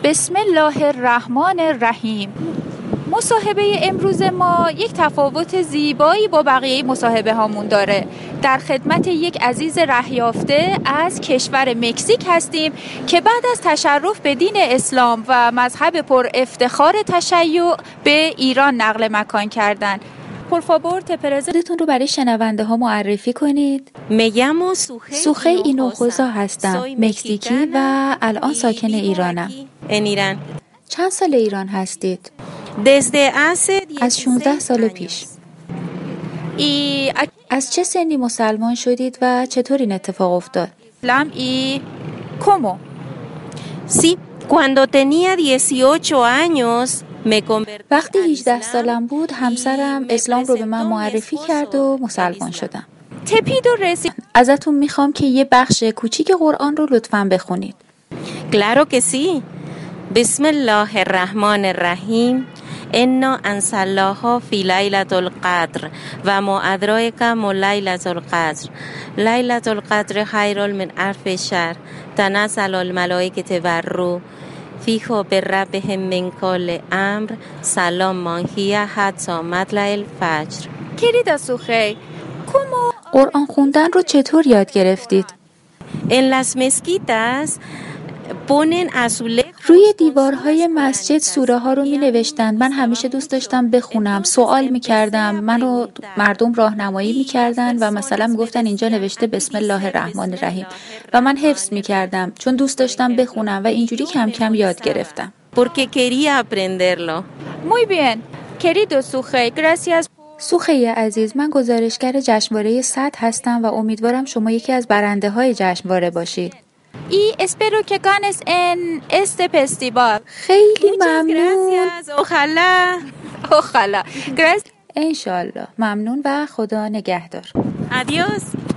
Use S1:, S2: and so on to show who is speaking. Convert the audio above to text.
S1: بسم الله الرحمن الرحیم. مصاحبه امروز ما یک تفاوت زیبایی با بقیه مصاحبه هامون داره. در خدمت یک عزیز رهیافته از کشور مکزیک هستیم که بعد از تشرف به دین اسلام و مذهب پر افتخار تشیع به ایران نقل مکان کردن. por favor te presentتون رو برای شنونده ها معرفی کنید. سوخه اینوخوزا هستم، مکزیکی و الان ساکن ایرانم. چند سال ایران هستید؟ از 16 سال پیش. از چه سنی مسلمان شدید و چطور این اتفاق افتاد؟
S2: ¿Cómo? Sí, cuando tenía 18 años
S1: وقتی 18 سالم بود همسرم اسلام رو به من معرفی کرد و مسلمان شدم. ازتون میخوام که یه بخش کوچیک قرآن رو لطفاً بخونید.
S2: Claro que sí. بسم الله الرحمن الرحیم. انا انزلناه فی لیلة القدر و ما ادراک ما لیلة القدر. لیلة القدر خیر من الف شهر. تنزل الملائکة والروح فیه بربهم من کل امر. سلام هی حتی مطلع الفجر.
S1: Querida Sujei, قرآن خوندن رو چطور یاد گرفتید؟
S2: En las mezquitas ponen azulejo.
S1: روی دیوارهای مسجد سوره ها رو می نوشتن. من همیشه دوست داشتم بخونم، سوال می کردم، منو مردم راهنمایی می کردن و مثلا می گفتن اینجا نوشته بسم الله الرحمن الرحیم و من حفظ می کردم چون دوست داشتم بخونم و اینجوری کم کم یاد گرفتم.
S2: Porque quería aprenderlo.
S1: Muy bien, querido Sujei, gracias. سوخه عزیز، من گزارشگر جشنواره 100 هستم و امیدوارم شما یکی از برنده های جشنواره باشید. espero que ganes en este festival. خیلی ممنون.
S2: Ojalá.
S1: انشالله. ممنون و خدا نگهدار.
S2: Adiós.